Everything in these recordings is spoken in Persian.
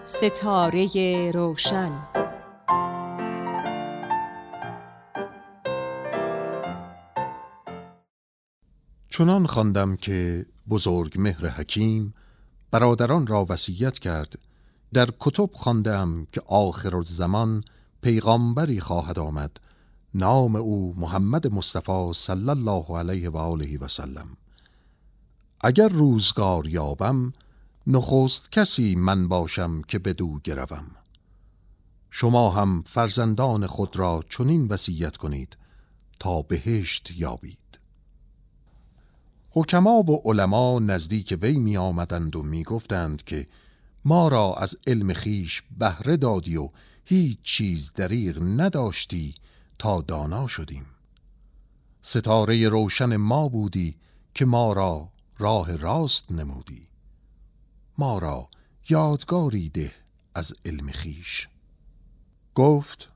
ستاره روشن. چنان خواندم که بزرگ مهر حکیم برادران را وصیت کرد. در کتب خواندم که آخرالزمان پیغامبری خواهد آمد، نام او محمد مصطفی صلی الله علیه و آله و سلم. اگر روزگار یابم نخست کسی من باشم که بدو گروم. شما هم فرزندان خود را چنین وصیت کنید تا بهشت یابید. حکما و علما نزدیک وی می آمدند و می گفتند که ما را از علم خیش بهره دادی و هیچ چیز دریغ نداشتی تا دانا شدیم. ستاره روشن ما بودی که ما را راه راست نمودی. ما را یادگاری ده از علم خیش. گفت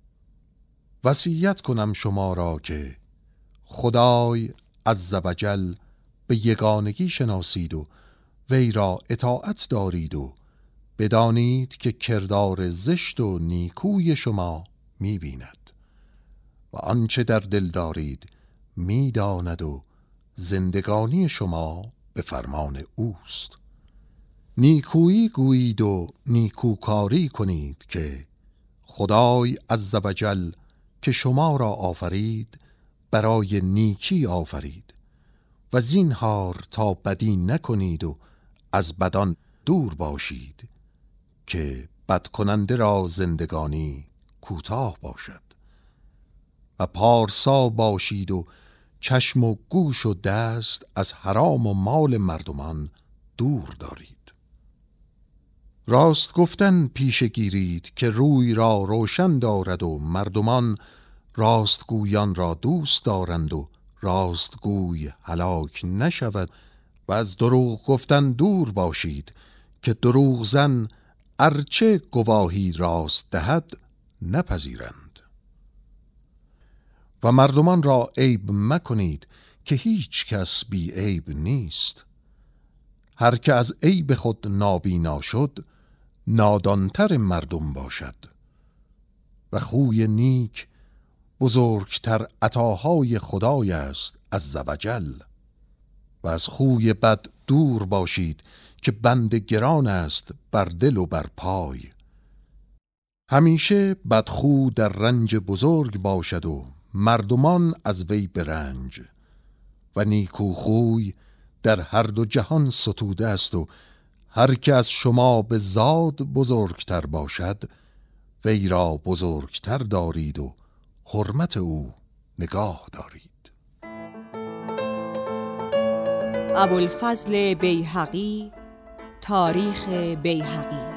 وصیت کنم شما را که خدای عزوجل به یگانگی شناسید و وی را اطاعت دارید و بدانید که کردار زشت و نیکوی شما می بیند و آنچه در دل دارید می داند و زندگانی شما به فرمان اوست. نیکویی گویید و نیکوکاری کنید که خدای عزوجل که شما را آفرید برای نیکی آفرید و زینهار تا بدی نکنید و از بدان دور باشید که بد کننده را زندگانی کوتاه باشد و پارسا باشید و چشم و گوش و دست از حرام و مال مردمان دور دارید. راست گفتن پیشه گیرید که روی را روشن دارد و مردمان راستگویان را دوست دارند و راستگوی هلاک نشود و از دروغ گفتن دور باشید که دروغ زن ارچه گواهی راست دهد نپذیرند. و مردمان را عیب مکنید که هیچ کس بی عیب نیست. هر که از عیب خود نابینا شد نادانتر مردم باشد و خوی نیک بزرگتر عطاهای خدای است عزوجل. و از خوی بد دور باشید که بند گران است بر دل و بر پای. همیشه بدخو در رنج بزرگ باشد و مردمان از وی برنج و نیکو خوی در هر دو جهان ستوده است و هر که از شما به زاد بزرگتر باشد وی را بزرگتر دارید و حرمت او نگاه دارید. ابوالفضل بیهقی، تاریخ بیهقی.